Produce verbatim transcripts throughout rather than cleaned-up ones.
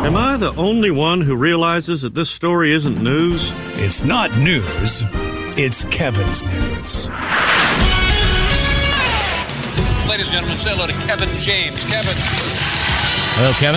Am I the only one who realizes that this story isn't news? It's not news. It's Kevin's news. Ladies and gentlemen, say hello to Kevin James. Kevin. Hello, Kevin.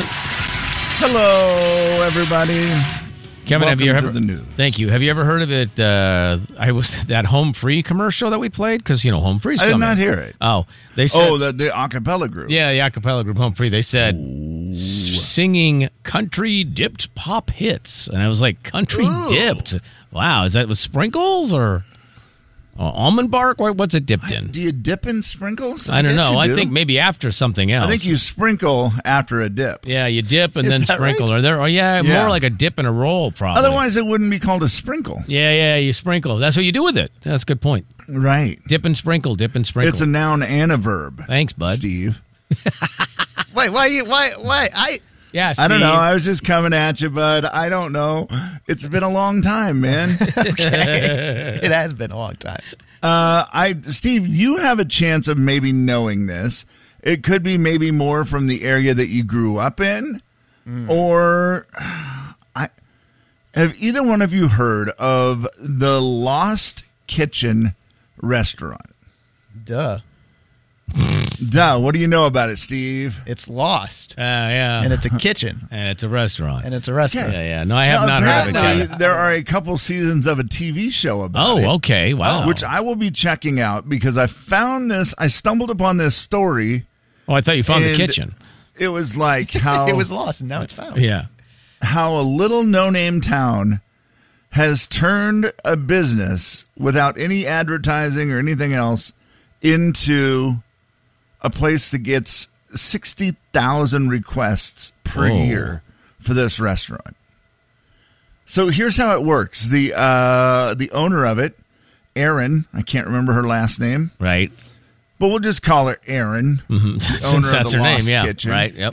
Hello, everybody. Kevin, Welcome have you ever? to the news. Thank you. Have you ever heard of it? Uh, I was that Home Free commercial that we played because you know Home Free's I coming. did not hear it. Oh, they said. Oh, the, the acapella group. Yeah, the acapella group Home Free. They said s- singing country dipped pop hits, and I was like, country Ooh. dipped. Wow, is that with sprinkles or uh, almond bark? What- What's it dipped in? Do you dip in sprinkles? I don't guess know. you I do. think maybe after something else. I think you sprinkle after a dip. Yeah, you dip and Is then that sprinkle. right? Or there? Or yeah, Yeah. more like a dip and a roll, probably. Otherwise, it wouldn't be called a sprinkle. Yeah, yeah, you sprinkle. That's what you do with it. That's a good point. Right. Dip and sprinkle, dip and sprinkle. It's a noun and a verb. Thanks, bud. Steve. Wait, why you? Why? Why? I. Yeah, I don't Steve. know. I was just coming at you, bud. I don't know. It's been a long time, man. Okay. It has been a long time. Uh, I, Steve, you have a chance of maybe knowing this. It could be maybe more from the area that you grew up in, Mm. or I have either one of you heard of the Lost Kitchen restaurant? Duh. Duh. What do you know about it, Steve? It's lost, Uh, yeah. and it's a kitchen, And it's a restaurant. and it's a restaurant. yeah, yeah. No, I have Now, not heard of it. apparently, Kevin. there are a couple seasons of a T V show about Oh, it. okay. Wow. Which I will be checking out because I found this. I stumbled upon this story. oh, I thought you found the and kitchen. It was like how It was lost, and now it's found. Yeah. how a little no-name town has turned a business without any advertising or anything else into a place that gets sixty thousand requests per Whoa. year for this restaurant. So here's how it works. The uh, the owner of it, Erin, I can't remember her last name, Right. but we'll just call her Erin. Mm-hmm. owner Since of that's the her name. Lost Yeah. Kitchen. Right. Yep.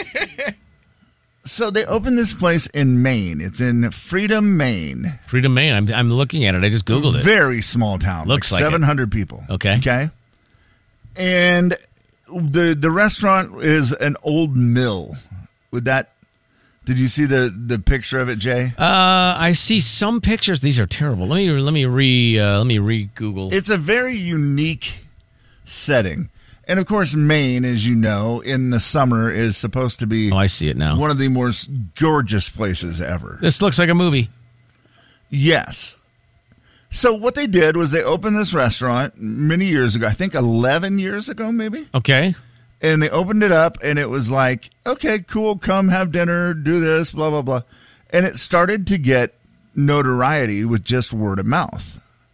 So they opened this place in Maine. It's in Freedom, Maine. Freedom, Maine. I'm, I'm looking at it. I just Googled it. Very small town. Looks like it. seven hundred people. Okay. Okay. And the the restaurant is an old mill. Would that? Did you see the the picture of it, Jay? Uh, I see some pictures. These are terrible. Let me let me re uh, let me re Google. It's a very unique setting. And of course, Maine, as you know, in the summer is supposed to be Oh, I see it now. one of the most gorgeous places ever. This looks like a movie. Yes. So what they did was they opened this restaurant many years ago. I think eleven years ago, maybe. Okay. And they opened it up, and it was like, okay, cool, come have dinner, do this, blah, blah, blah. And it started to get notoriety with just word of mouth.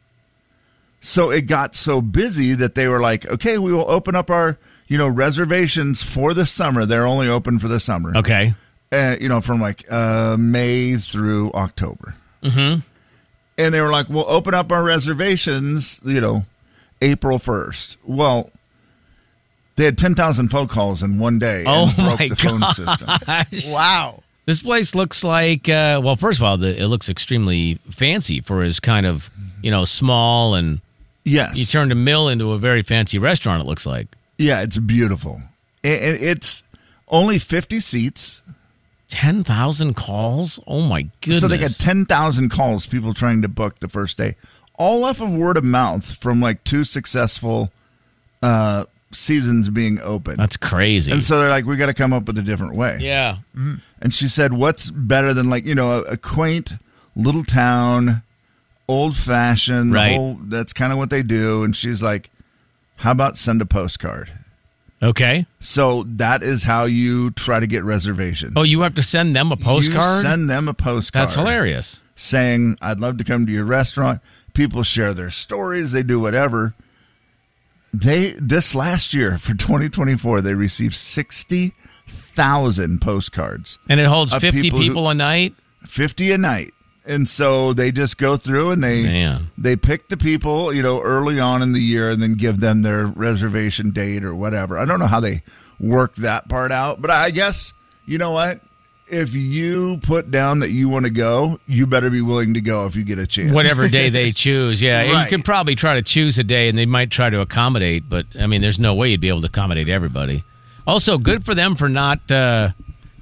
So it got so busy that they were like, okay, we will open up our, you know, reservations for the summer. They're only open for the summer. Okay. Uh, you know, from like uh, May through October. Mm-hmm. And they were like, we'll open up our reservations, you know, April first. Well, they had ten thousand phone calls in one day and Oh broke my the phone God. system. Wow. This place looks like, uh, well, first of all, the, it looks extremely fancy for his kind of, you know, small, and Yes. you turned a mill into a very fancy restaurant, it looks like. Yeah, it's beautiful. And it's only fifty seats. ten thousand calls? Oh, my goodness. So they got ten thousand calls, people trying to book the first day. All off of word of mouth from like two successful uh, seasons being open. That's crazy. And so they're like, we got to come up with a different way. yeah. And she said, what's better than like, you know, a, a quaint little town, old fashioned, Right. whole, that's kind of what they do. And she's like, how about send a postcard? Okay. So that is how you try to get reservations. Oh, you have to send them a postcard? You send them a postcard. That's hilarious. Saying, I'd love to come to your restaurant. People share their stories. They do whatever. They this last year for twenty twenty-four, they received sixty thousand postcards. And it holds Of fifty people people, who- a night? fifty a night. And so they just go through and they Man. they pick the people, you know, early on in the year and then give them their reservation date or whatever. I don't know how they work that part out, but I guess, you know what? If you put down that you want to go, you better be willing to go if you get a chance. Whatever day they choose. Yeah, Right. you can probably try to choose a day and they might try to accommodate, but I mean, there's no way you'd be able to accommodate everybody. Also, good for them for not uh,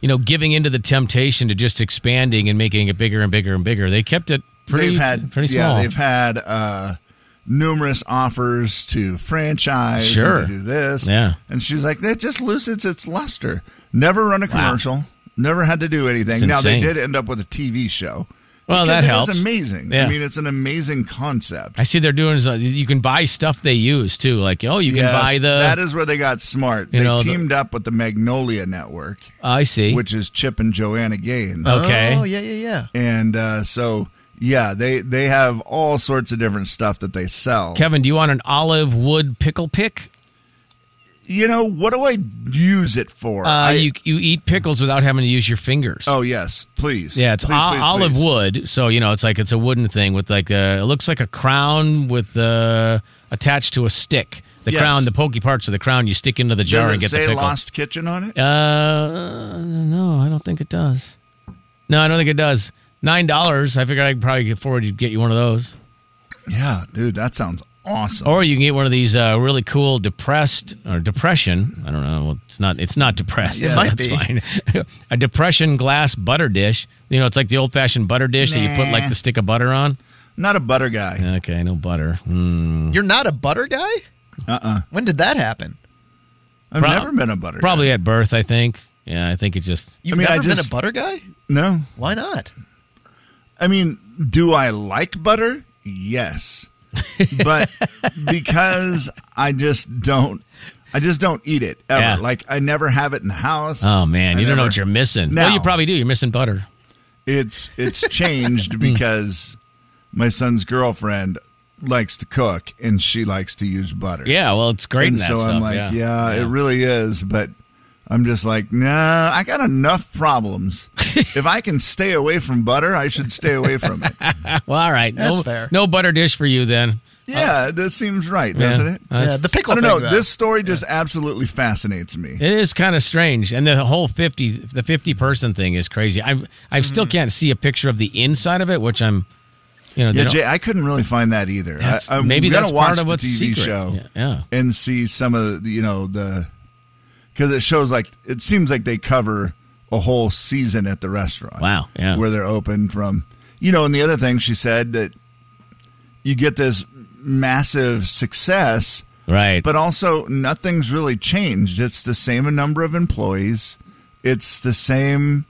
you know, giving into the temptation to just expanding and making it bigger and bigger and bigger. They kept it pretty, they've had, pretty small. Yeah, they've had uh, numerous offers to franchise Sure. and to do this. Yeah. And she's like, it just loses its luster. Never run a commercial. Wow. Never had to do anything. It's now, they insane. did end up with a T V show. Well, because that it helps. It's amazing. Yeah. I mean, it's an amazing concept. I see they're doing, you can buy stuff they use, too. Like, oh, you can Yes, buy the... That is where they got smart. You They know, the- teamed up with the Magnolia Network, I see. which is Chip and Joanna Gaines. Okay. Oh, yeah, yeah, yeah. And uh, so, yeah, they, they have all sorts of different stuff that they sell. Kevin, do you want an olive wood pickle pick? You know, what do I use it for? Uh, I, you you eat pickles without having to use your fingers. Oh, yes, please. Yeah, it's please, o- please, olive please. wood, so you know it's like it's a wooden thing with like a. It looks like a crown with uh, attached to a stick. The Yes. crown, the pokey parts of the crown, you stick into the jar Does and it get say the pickle. Lost Kitchen on it? Uh, no, I don't think it does. No, I don't think it does. Nine dollars. I figured I could probably get forward to get you one of those, Yeah, dude, that sounds awesome. or you can get one of these uh, really cool depressed or depression. I don't know. Well, it's not. It's not depressed. It so might that's be. fine. A depression glass butter dish. You know, it's like the old fashioned butter dish that you put like the stick of butter on. Not a butter guy. Okay, no butter. Mm. You're not a butter guy? Uh-uh. When did that happen? I've Pro- never been a butter Probably guy. at birth, I think. Yeah, I think it just. You've I mean, I never just- been a butter guy? No. Why not? I mean, do I like butter? Yes. But because I just don't, I just don't eat it ever. Yeah. Like, I never have it in the house. Oh man, I you don't know never- what you're missing. Now- Well, you probably do. You're missing butter. It's it's changed because my son's girlfriend likes to cook and she likes to use butter. Yeah, well, it's great And in that so stuff. I'm like, yeah. it really is. But I'm just like, nah, I got enough problems. If I can stay away from butter, I should stay away from it. Well, all right. That's no, fair. No butter dish for you then. Yeah, that seems right, doesn't it? Uh, Yeah, the pickle I don't thing, know. though. This story just absolutely fascinates me. It is kind of strange, and the whole fifty, the fifty person thing is crazy. I, I still can't see a picture of the inside of it, which I'm, you know, they Yeah, don't- Jay, I couldn't really find that either. I, That's- I'm maybe gonna that's watch part of the what's T V secret. show Yeah, yeah. and see some of the, you know, the because it shows like it seems like they cover a whole season at the restaurant. Wow, yeah. where they're open from, you know. And the other thing she said that you get this massive success, right. but also nothing's really changed. It's the same number of employees. It's the same.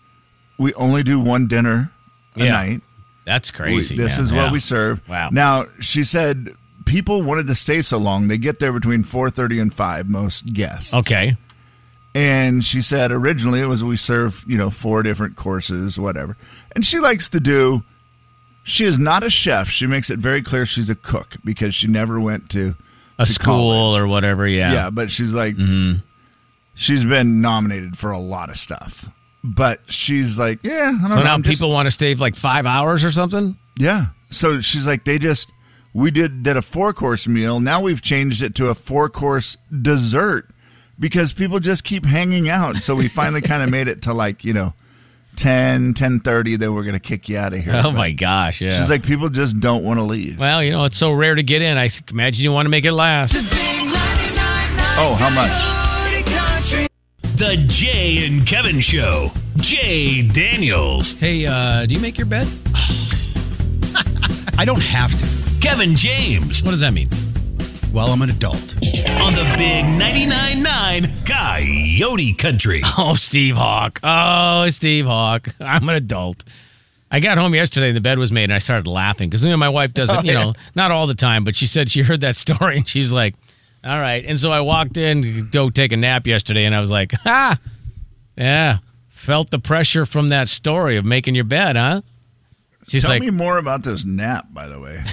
We only do one dinner a Yeah. night. That's crazy. We- this man. is Yeah. what we serve. Wow. Now, she said people wanted to stay so long. They get there between four thirty and five, most guests. Okay. And she said originally it was we serve, you know, four different courses, whatever. And she likes to do, she is not a chef. She makes it very clear she's a cook because she never went to A to school college. or whatever. Yeah. Yeah, but she's like, she's been nominated for a lot of stuff. But she's like, yeah, I don't So know. now I'm just- people want to stay like five hours or something. Yeah. So she's like, they just, we did, did a four course meal. Now we've changed it to a four course dessert because people just keep hanging out. So we finally kind of made it to like, you know, ten, ten thirty. Then we're going to kick you out of here. Oh But my gosh. Yeah. She's like, people just don't want to leave. well, you know, it's so rare to get in. I imagine you want to make it last. Oh, how much? The Jay and Kevin Show. Jay Daniels. Hey, uh, do you make your bed? I don't have to. Kevin James. What does that mean? Well, I'm an adult. On the big ninety-nine point nine Coyote Country. Oh, Steve Hawk. Oh, Steve Hawk. I'm an adult. I got home yesterday and the bed was made and I started laughing because, you know, my wife doesn't, you know, not all the time, but she said she heard that story and she's like, all right. And so I walked in to go take a nap yesterday and I was like, ha, yeah, felt the pressure from that story of making your bed, huh? She's Tell like, me more about this nap, by the way.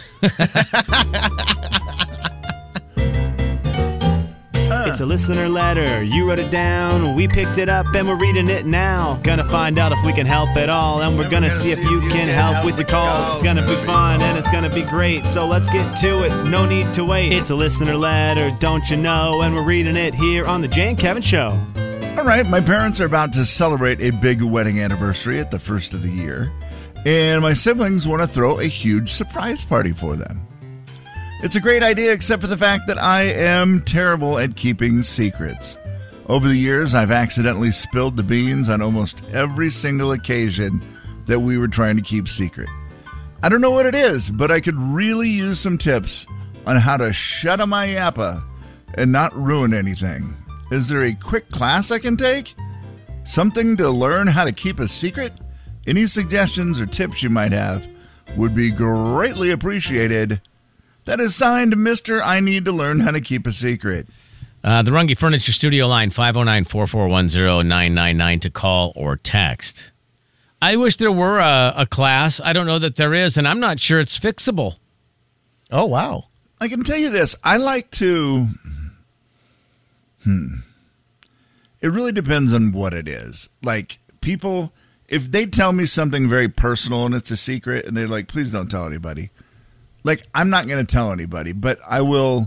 It's a listener letter. You wrote it down. We picked it up and we're reading it now. Gonna find out if we can help at all. And we're gonna see if you can help with your calls. It's gonna be fun and it's gonna be great. So let's get to it. No need to wait. It's a listener letter, don't you know? And we're reading it here on the Jay and Kevin Show. All right, my parents are about to celebrate a big wedding anniversary at the first of the year, and my siblings want to throw a huge surprise party for them. It's a great idea, except for the fact that I am terrible at keeping secrets. Over the years, I've accidentally spilled the beans on almost every single occasion that we were trying to keep secret. I don't know what it is, but I could really use some tips on how to shut up my yappa and not ruin anything. Is there a quick class I can take? Something to learn how to keep a secret? Any suggestions or tips you might have would be greatly appreciated. That is signed, Mister I Need to Learn How to Keep a Secret. Uh, the Runge Furniture Studio line, five oh nine, four four one, oh nine nine nine to call or text. I wish there were a, a class. I don't know that there is, and I'm not sure it's fixable. Oh, wow. I can tell you this. I like to... Hmm. It really depends on what it is. Like, people, if they tell me something very personal and it's a secret, and they're like, please don't tell anybody. Like, I'm not going to tell anybody, but I will...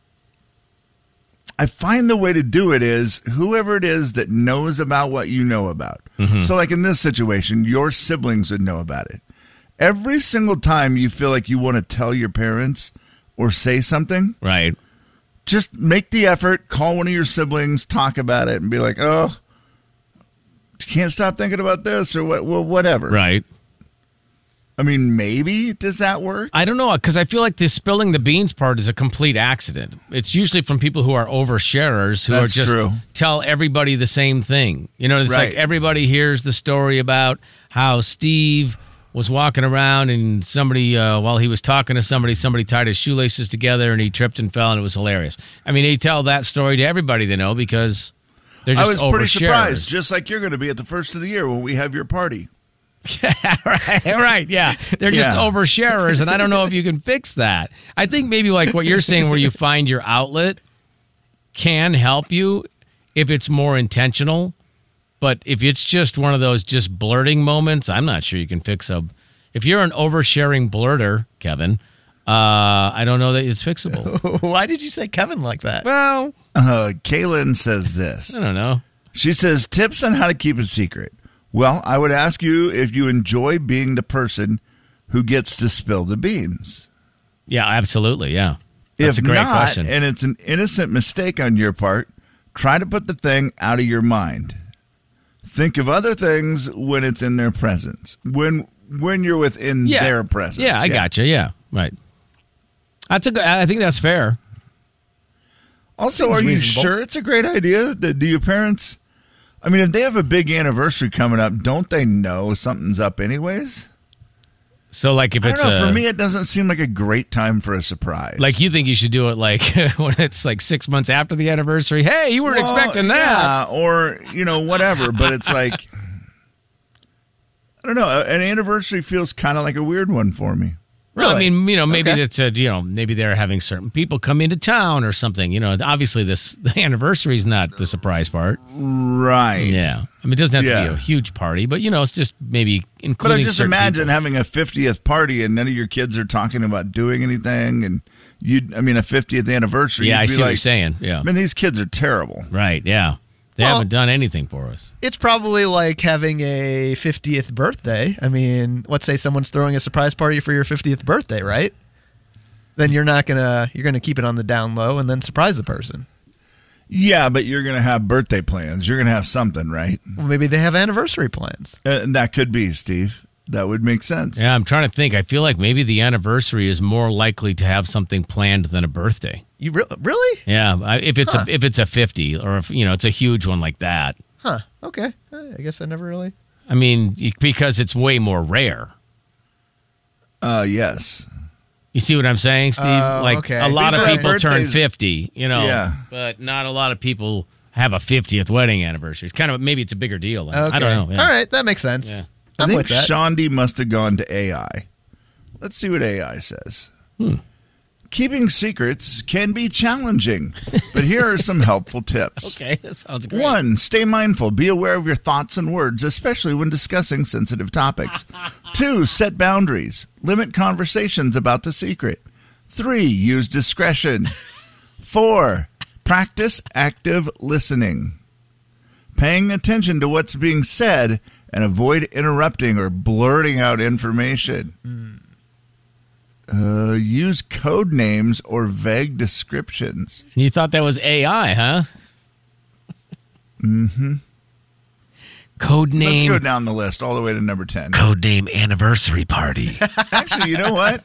I find the way to do it is whoever it is that knows about what you know about. Mm-hmm. So like in this situation, your siblings would know about it. Every single time you feel like you want to tell your parents or say something, right? Just make the effort, call one of your siblings, talk about it, and be like, oh, can't stop thinking about this or what, well, whatever. Right. I mean, maybe. Does that work? I don't know, because I feel like the spilling the beans part is a complete accident. It's usually from people who are oversharers who That's are just true. tell everybody the same thing. You know, it's Right. like everybody hears the story about how Steve was walking around and somebody, uh, while he was talking to somebody, somebody tied his shoelaces together and he tripped and fell and it was hilarious. I mean, they tell that story to everybody they know because they're just I was pretty oversharers. surprised, just like you're going to be at the first of the year when we have your party. right, right, yeah. They're just Yeah. oversharers, and I don't know if you can fix that. I think maybe like what you're saying, where you find your outlet, can help you if it's more intentional. But if it's just one of those just blurting moments, I'm not sure you can fix a. If you're an oversharing blurter, Kevin, uh, I don't know that it's fixable. Why did you say Kevin like that? Well, Uh, Kaylin says this. I don't know. She says, tips on how to keep it secret. Well, I would ask you if you enjoy being the person who gets to spill the beans. Yeah, absolutely. Yeah, that's if a great not, question. And it's an innocent mistake on your part, try to put the thing out of your mind. Think of other things when it's in their presence. When when you're within yeah. their presence. Yeah, I gotcha. Yeah, right. That's a good. I think that's fair. Also, Seems are you reasonable. sure it's a great idea? Do do your parents... I mean, if they have a big anniversary coming up, don't they know something's up anyways? So, like, if I it's don't know. a, For me, it doesn't seem like a great time for a surprise. like, you think you should do it like when it's like six months after the anniversary. Hey, you weren't Well, expecting that. yeah, or, you know, whatever. But it's like, I don't know. An anniversary feels kind of like a weird one for me. Well, I Really? mean, you know, maybe Okay. it's a, you know, maybe they're having certain people come into town or something. You know, obviously this the anniversary is not the surprise part. Right. Yeah, I mean, it doesn't have to Yeah. be a huge party, but you know, it's just maybe But I including. just certain imagine people. having a fiftieth party and none of your kids are talking about doing anything. And you, I mean, a fiftieth anniversary. Yeah, you'd I be see what like, you're saying. Yeah, I mean, these kids are terrible. right. Yeah, they Well- haven't done anything for us. It's probably like having a fiftieth birthday. I mean, let's say someone's throwing a surprise party for your fiftieth birthday, right? Then you're not gonna you're gonna keep it on the down low and then surprise the person. Yeah, but you're going to have birthday plans. You're going to have something, right? Well, maybe they have anniversary plans. Uh, And that could be, Steve. That would make sense. Yeah, I'm trying to think. I feel like maybe the anniversary is more likely to have something planned than a birthday. You re- really? Yeah, I- if it's Huh. a if it's a fifty or if you know it's a huge one like that. Huh. Okay. I guess I never really. I mean, you- because it's way more rare. Uh, yes. You see what I'm saying, Steve? Oh, like okay. a lot of Because people turn birthdays- fifty, you know, Yeah. but not a lot of people have a fiftieth wedding anniversary. It's kind of maybe it's a bigger deal. I- Okay. I don't know. Yeah. All right, that makes sense. Yeah. I'm I with think that. Shondi must have gone to A I. Let's see what A I says. Hmm. Keeping secrets can be challenging, but here are some helpful tips. Okay, that sounds great. One, stay mindful. Be aware of your thoughts and words, especially when discussing sensitive topics. Two, set boundaries. Limit conversations about the secret. Three, use discretion. Four, practice active listening. Paying attention to what's being said and avoid interrupting or blurting out information. Uh, use code names or vague descriptions. You thought that was A I, huh? Mm-hmm. Code Let's name. go down the list all the way to number ten. Code name anniversary party. Actually, you know what?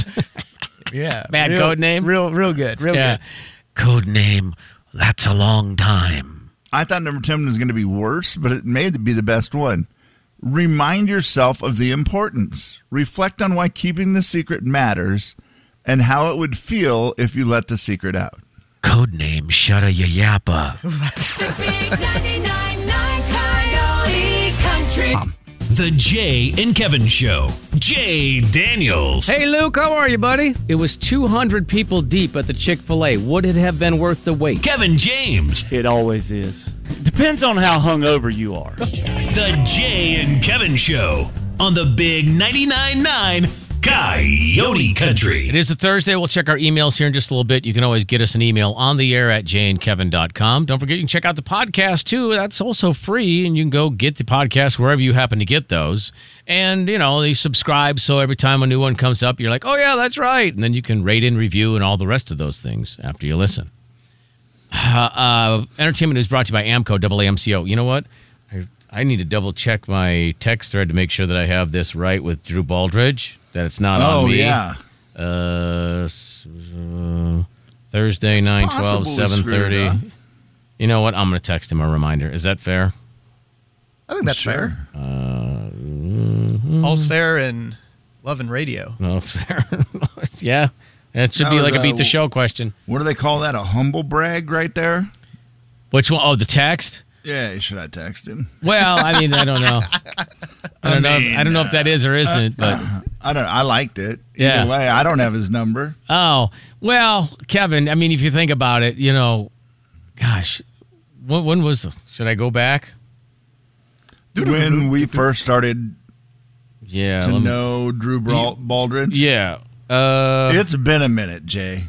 Yeah. Bad real, code name? Real, real good. Real Yeah. good. Code name. That's a long time. I thought number ten was going to be worse, but it may be the best one. Remind yourself of the importance. Reflect on why keeping the secret matters and how it would feel if you let the secret out. Code name Shutta Yappa. The big ninety-nine point nine Coyote Country. The Jay and Kevin Show. Jay Daniels. Hey, Luke, how are you, buddy? It was two hundred people deep at the Chick-fil-A. Would it have been worth the wait? Kevin James. It always is. Depends on how hungover you are. The Jay and Kevin Show on the big ninety-nine point nine Coyote Country. It is a Thursday. We'll check our emails here in just a little bit. You can always get us an email on the air at jay and kevin dot com. Don't forget, you can check out the podcast, too. That's also free, and you can go get the podcast wherever you happen to get those. And, you know, you subscribe, so every time a new one comes up, you're like, oh, yeah, that's right. And then you can rate and review and all the rest of those things after you listen. Uh, uh, entertainment is brought to you by AMCO, A A M C O. You know what? I, I need to double-check my text thread to make sure that I have this right with Drew Baldridge. That it's not Oh, on me. yeah. Uh, s- uh, Thursday, nine twelve, possibly seven thirty. screwed up. You know what? I'm going to text him a reminder. Is that fair? I think that's Sure. fair. Uh, mhm. All's fair in love and radio. No, fair. Yeah. That should That be was, like a uh, beat the show question. What do they call that? A humble brag right there? Which one? Oh, the text? Yeah, should I text him? Well, I mean, I don't know. I don't know. If, I don't know if that is or isn't, but I don't. I liked it. Yeah. Either way, I don't have his number. oh, well, Kevin, I mean, if you think about it, you know, gosh, when, when was the, should I go back? When we first started Yeah. to let me- know Drew Bal- Baldridge, Yeah. Uh, it's been a minute, Jay.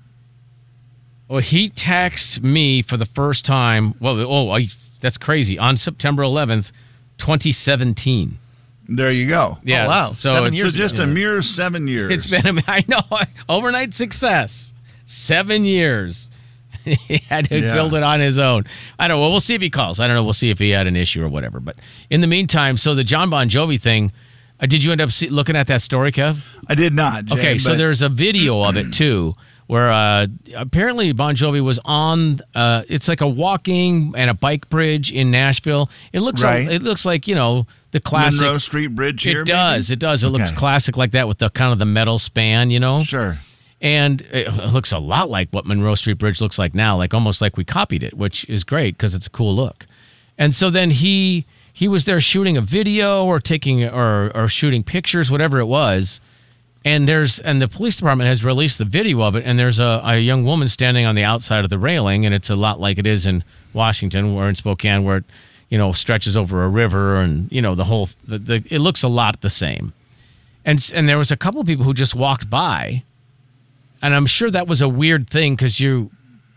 well, he texted me for the first time. Well, oh, I, that's crazy. On September eleventh, twenty seventeen. There you go. Yeah. Oh, wow. So Seven it's So years just ago. a mere seven years. It's been, a, I know, overnight success. Seven years. He had to Yeah. build it on his own. I don't know. Well, we'll see if he calls. I don't know. We'll see if he had an issue or whatever. But in the meantime, so the John Bon Jovi thing, uh, did you end up see, looking at that story, Kev? I did not, Jay. Okay, so but there's a video of it too, where uh, apparently Bon Jovi was on. Uh, it's like a walking and a bike bridge in Nashville. It looks. Right. It looks like, you know, the classic. Monroe Street Bridge here. It does. maybe? It does. It looks Okay. classic like that with the kind of the metal span, you know. Sure. And it looks a lot like what Monroe Street Bridge looks like now, like almost like we copied it, which is great because it's a cool look. And so then he he was there shooting a video or taking or or shooting pictures, whatever it was. And there's and the police department has released the video of it, and there's a, a young woman standing on the outside of the railing, and it's a lot like it is in Washington or in Spokane, where it, you know, stretches over a river, and you know the whole the, the it looks a lot the same. And and there was a couple of people who just walked by. And I'm sure that was a weird thing because you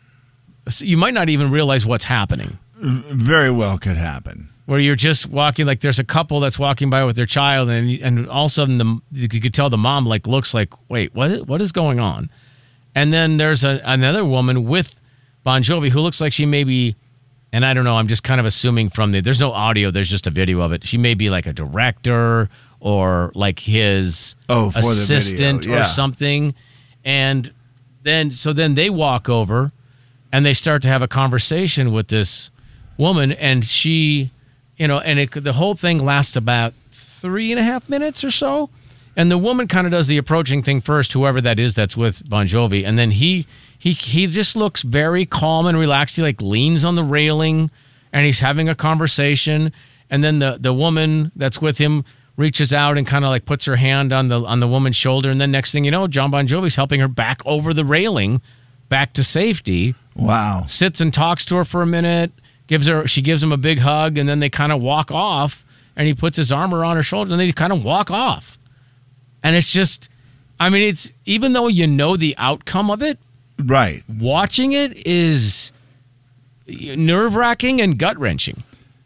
you might not even realize what's happening. Very well could happen. Where you're just walking, like there's a couple that's walking by with their child, and and all of a sudden the, you could tell the mom like looks like, wait, what what is going on? And then there's a, another woman with Bon Jovi who looks like she may be, and I don't know, I'm just kind of assuming from the, there's no audio, there's just a video of it. She may be like a director or like his Oh, for the video, assistant yeah. or something. And then, so then they walk over and they start to have a conversation with this woman, and she, you know, and it, the whole thing lasts about three and a half minutes or so. And the woman kind of does the approaching thing first, whoever that is that's with Bon Jovi. And then he, he, he just looks very calm and relaxed. He like leans on the railing and he's having a conversation. And then the, the woman that's with him reaches out and kind of like puts her hand on the on the woman's shoulder, and then next thing you know, John Bon Jovi's helping her back over the railing, back to safety. Wow. Sits and talks to her for a minute, gives her she gives him a big hug, and then they kind of walk off, and he puts his arm around her shoulder, and they kind of walk off. And it's just, I mean, it's even though you know the outcome of it, Right. watching it is nerve-wracking and gut-wrenching.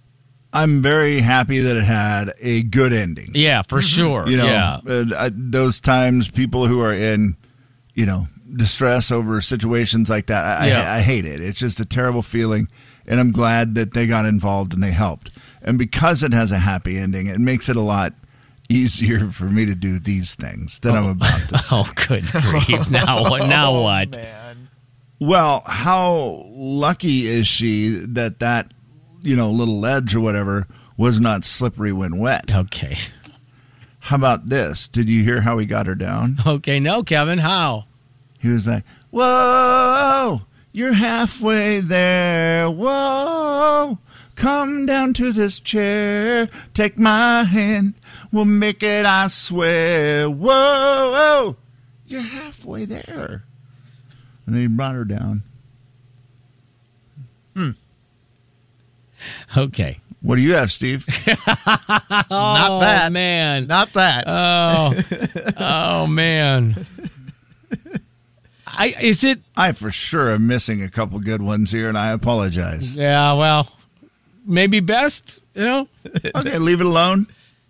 I'm very happy that it had a good ending. Yeah, for sure. You know, yeah. uh, I, those times people who are in, you know, distress over situations like that, I, Yeah. I, I hate it. It's just a terrible feeling. and I'm glad that they got involved and they helped. And because it has a happy ending, it makes it a lot easier for me to do these things that I'm about to say. Oh, good grief. Now what? Now Oh, what? man. Well, how lucky is she that that, you know, little ledge or whatever was not slippery when wet? Okay. How about this? Did you hear how he got her down? Okay, no, Kevin, how? He was like, whoa, you're halfway there. Whoa, come down to this chair. Take my hand. We'll make it, I swear. Whoa, whoa, you're halfway there. And then he brought her down. Okay. What do you have, Steve? Not that. Oh, man. Not that. Oh, oh man. I is it? I for sure am missing a couple good ones here, and I apologize. Yeah, well, maybe best. You know. Okay, leave it alone.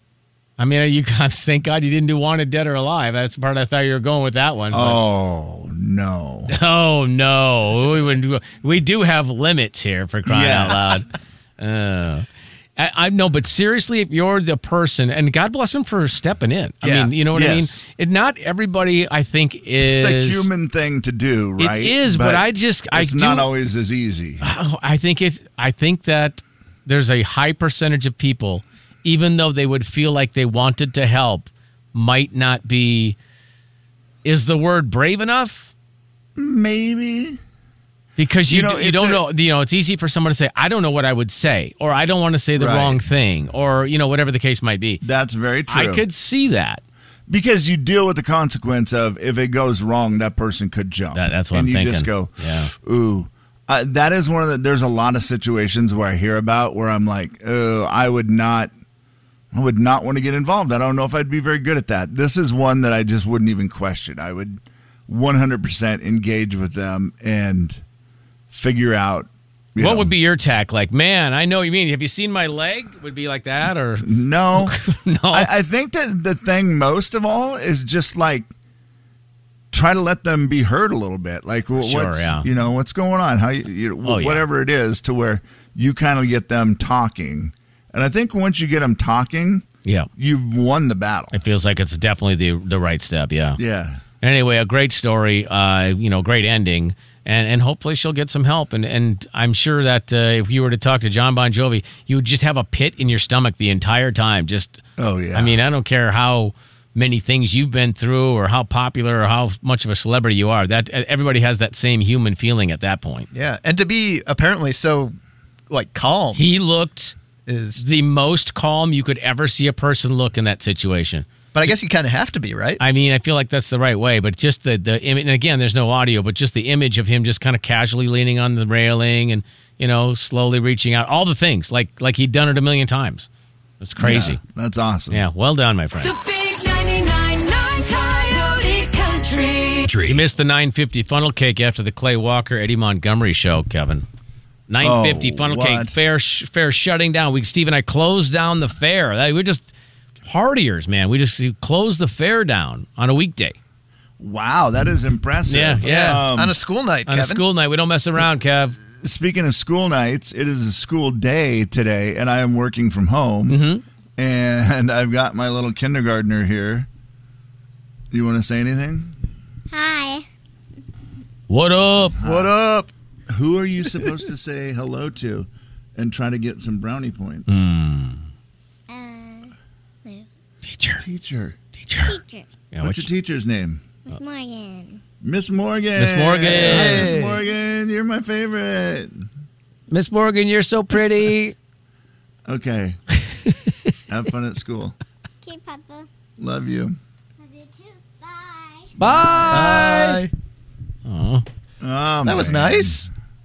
I mean, you got thank God you didn't do Wanted Dead or Alive. That's the part I thought you were going with that one. but- Oh, no. Oh no, we would do, we do have limits here for crying Yes. out loud. Uh, I, I know, but seriously, if you're the person, and God bless him for stepping in. I Yeah. mean, you know what I mean. Yes. And not everybody, I think, is It's the human thing to do, It right? is, but I just- I it's do- not always as easy. Oh, I think it's. I think that there's a high percentage of people, even though they would feel like they wanted to help, might not be. Is the word brave enough? Maybe. Because you, You know, do- you it's don't a- know, you know, it's easy for someone to say, I don't know what I would say, or I don't want to say the Right. wrong thing, or, you know, whatever the case might be. That's very true. I could see that. Because you deal with the consequence of if it goes wrong, that person could jump. That- that's what and I'm you thinking. just go, Yeah. ooh. Uh, that is one of the, there's a lot of situations where I hear about where I'm like, oh, I would not, I would not want to get involved. I don't know if I'd be very good at that. This is one that I just wouldn't even question. I would one hundred percent engage with them and figure out. you What know, would be your tack? Like, man, I know what you mean. Have you seen my leg? Would be like that, or No. no? I, I think that the thing most of all is just like try to let them be heard a little bit. Like, wh- Sure, what's, yeah. you know, what's going on? How you, you Oh, yeah. whatever it is, to where you kind of get them talking. And I think once you get them talking, yeah, you've won the battle. it feels like it's definitely the the right step. Yeah. Yeah. Anyway, a great story. Uh, you know, great ending. And, and hopefully she'll get some help. And and I'm sure that uh, if you were to talk to John Bon Jovi, you would just have a pit in your stomach the entire time. Just, Oh, yeah. I mean, I don't care how many things you've been through or how popular or how much of a celebrity you are. That everybody has that same human feeling at that point. Yeah, and to be apparently so like calm He looked is. the most calm you could ever see a person look in that situation. But I guess you kind of have to be, right? I mean, I feel like that's the right way, but just the the image, and again, there's no audio, but just the image of him just kind of casually leaning on the railing and, you know, slowly reaching out, all the things like like he'd done it a million times. It's crazy. Yeah, that's awesome. Yeah, well done, my friend. The big ninety-nine point nine Coyote Country. You missed the nine fifty funnel cake after the Clay Walker Eddie Montgomery show, Kevin. nine fifty Oh, funnel what? cake fair sh- fair shutting down. We Steve and I closed down the fair. That- We're just partiers, man. We just we closed the fair down on a weekday. Wow, that is impressive. Yeah, yeah. Um, On a school night, On Kevin. a school night, we don't mess around, Kev. Speaking of school nights, it is a school day today, and I am working from home. Mm-hmm. And I've got my little kindergartner here. You want to say anything? Hi. What up? What up? Who are you supposed to say hello to and try to get some brownie points? Uh, Teacher. Teacher. Teacher. teacher. Yeah, What's your teacher's name? Miss Morgan. Miss Morgan. Miss Morgan. Hi, Hey. Miss Morgan, you're my favorite. Miss Morgan, you're so pretty. Okay. Have fun at school. Okay, Papa. Love you. Love you too. Bye. Bye. Bye. Oh. Oh, That was man. nice.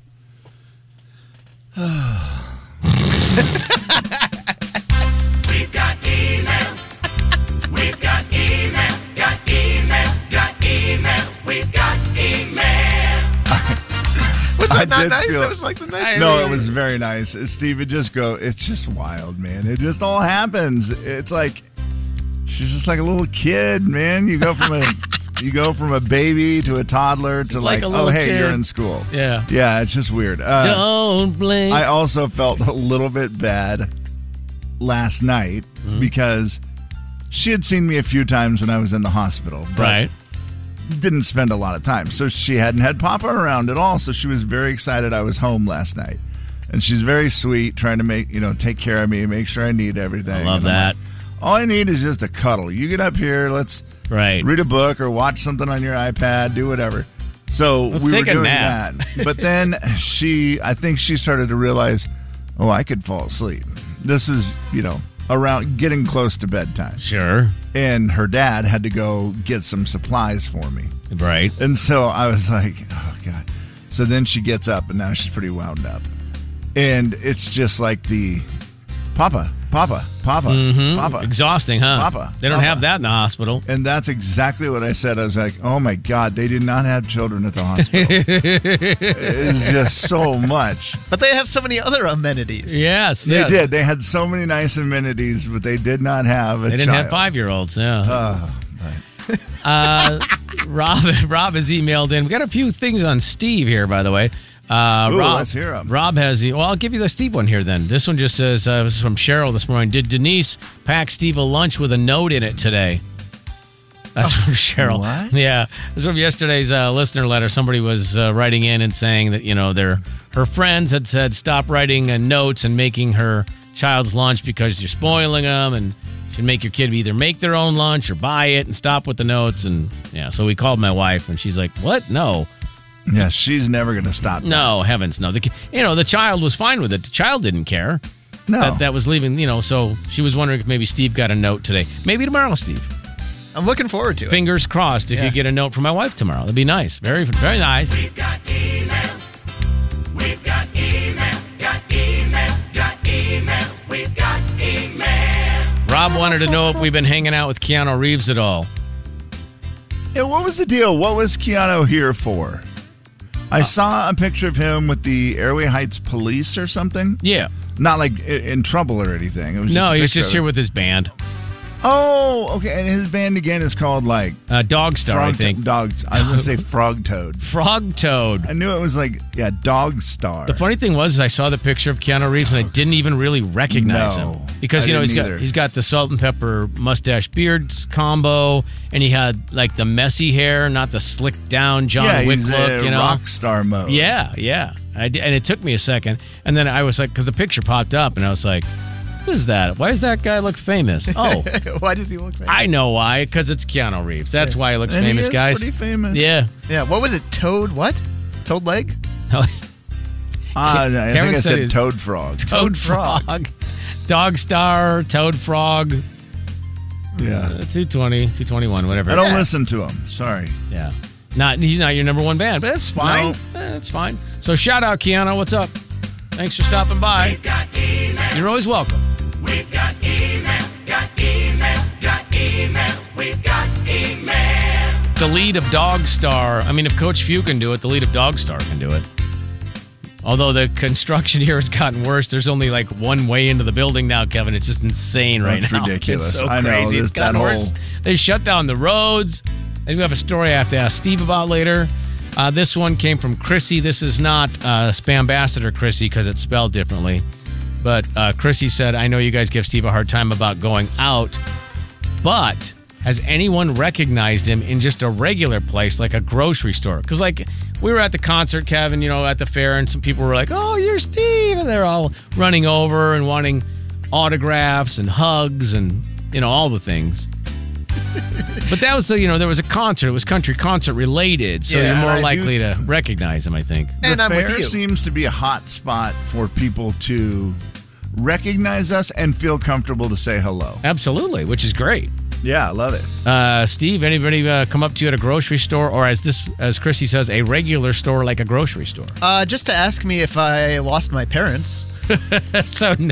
We've got email. We've got email. Got email. Got email. We've got email. Was I that not did nice? feel- That was like the nicest. No, it was very nice. Steve, it just go, it's just wild, man. It just all happens. It's like, she's just like a little kid, man. You go from a You go from a baby to a toddler to Like like, a oh, little hey, kid. you're in school. Yeah. Yeah, it's just weird. Uh, Don't blink. I also felt a little bit bad last night Mm-hmm. because she had seen me a few times when I was in the hospital. But Right. didn't spend a lot of time. So she hadn't had Papa around at all. So she was very excited I was home last night. And she's very sweet, trying to make, you know, take care of me, make sure I need everything. I love And I'm that. like, all I need is just a cuddle. You get up here, let's Right. read a book or watch something on your iPad, do whatever. So Let's we were take a doing nap. that. But then she, I think she started to realize, oh, I could fall asleep. This is, you know, around getting close to bedtime. Sure. And her dad had to go get some supplies for me. Right. And so I was like, oh, God. So then she gets up, and now she's pretty wound up. And it's just like the Papa, Papa, Papa, Mhm. Papa. Exhausting, huh? Papa, They don't Papa. have that in the hospital. And that's exactly what I said. I was like, oh, my God, they did not have children at the hospital. It's just so much. But they have so many other amenities. Yes. They yes. did. They had so many nice amenities, but they did not have a They didn't have child. five-year-olds. Yeah. Oh, Uh, Rob, Rob has emailed in. We got a few things on Steve here, by the way. Uh, Ooh, Rob, let's hear 'em. Rob has. e- Well, I'll give you the Steve one here then. This one just says, uh, this is from Cheryl this morning. Did Denise pack Steve a lunch with a note in it today? That's from Cheryl. what? Yeah, this is from yesterday's uh, listener letter. Somebody was uh, writing in and saying that you know their her friends had said stop writing uh, notes and making her child's lunch because you're spoiling them, and should make your kid either make their own lunch or buy it and stop with the notes. And yeah, so we called my wife and she's like, "What? No, yeah, she's never going to stop. no, heavens, no." The ki- you know the child was fine with it. The child didn't care. No. that that was leaving. You know, so she was wondering if maybe Steve got a note today. Maybe tomorrow, Steve. I'm looking forward to it. Fingers crossed if Yeah. you get a note from my wife tomorrow. That'd be nice. Very, very nice. We've got email. We've got email. Got email. Got email. We've got email. Rob wanted to know if we've been hanging out with Keanu Reeves at all. Yeah, what was the deal? What was Keanu here for? I saw a picture of him with the Airway Heights Police or something. Yeah. Not like i- in trouble or anything. It was just No, a he was picture just of here him. with his band. Oh, okay. And his band again is called like Uh, Dog Star, I Frog think. Dog. I was gonna say Frog Toad. Frog Toad. I knew it was like yeah, Dog Star. The funny thing was, is I saw the picture of Keanu Reeves and I didn't even really recognize No, him because I you know he's didn't got either. he's got the salt and pepper mustache beard combo, and he had like the messy hair, not the slicked down John yeah, Wick he's look. a You know, rock star mode. Yeah, yeah. I did, and it took me a second, and then I was like, because the picture popped up, and I was like, "Who is that? Why does that guy look famous?" Oh, Why does he look famous? I know why. Because it's Keanu Reeves. That's why he looks And he famous, is guys. pretty famous. Yeah. Yeah, what was it? Toad what? Toad leg? Ah, I think Karen I said said he's- Toad Frog. Toad Frog. Dog Star, Toad Frog. Yeah. Uh, two twenty, two twenty-one, whatever. I don't Yeah. listen to him. Sorry. Yeah. Not he's not your number one band, but that's fine. No. Eh, that's fine. So shout out Keanu, what's up? Thanks for stopping by. We've got email. You're always welcome. We've got email. Got email. Got email. We've got email. The lead of Dog Star. I mean, if Coach Few can do it, the lead of Dog Star can do it. Although the construction here has gotten worse, there's only like one way into the building now, Kevin. It's just insane right That's now. ridiculous. It's so I know, crazy. It's this- that gotten worse. whole- They shut down the roads. And we have a story I have to ask Steve about later. Uh, this one came from Chrissy. This is not uh, Spambassador Chrissy because it's spelled differently. But uh, Chrissy said, I know you guys give Steve a hard time about going out, but has anyone recognized him in just a regular place like a grocery store? Because, like, we were at the concert, Kevin, you know, at the fair, and some people were like, oh, you're Steve. And they're all running over and wanting autographs and hugs and, you know, all the things. But that was the, you know, there was a concert. It was country concert related. So Yeah, you're more I do- likely to recognize him, I think. And the I'm with fair you. seems to be a hot spot for people to recognize us and feel comfortable to say hello. Absolutely, which is great. Yeah, I love it. Uh, Steve, anybody uh, come up to you at a grocery store, or as this, as Chrissy says, a regular store like a grocery store? Uh, just to ask me if I lost my parents. so, no.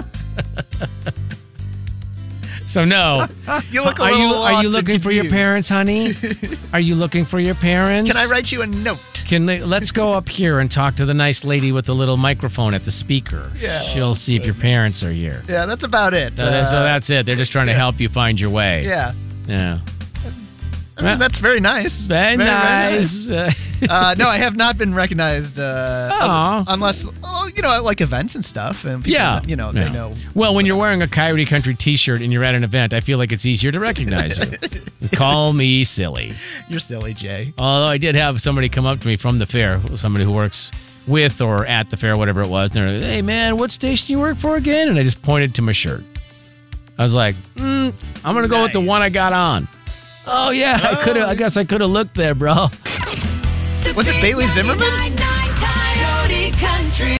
so no. You look a are little you lost are you and looking for your confused. parents, honey? Are you looking for your parents? Can I write you a note? Can they, let's go up here and talk to the nice lady with the little microphone at the speaker. Yeah. She'll see if your parents are here. Yeah, that's about it. So, that- so Uh, that's it. They're just trying to help you find your way. yeah. Yeah. I mean, that's very nice. Very, Very, very nice. uh, no, I have not been recognized uh, Aw. unless, oh, you know, at, like events and stuff. And people, Yeah. you know, Yeah. they know. Well, when you're wearing a Coyote Country T-shirt and you're at an event, I feel like it's easier to recognize you. Call me silly. You're silly, Jay. Although I did have somebody come up to me from the fair, somebody who works with or at the fair, whatever it was. And they're like, hey, man, what station you work for again? And I just pointed to my shirt. I was like, mm, I'm going to go with the one I got on. Oh, yeah, I could have. I guess I could have looked there, bro. Was it Bailey Zimmerman? Coyote Country.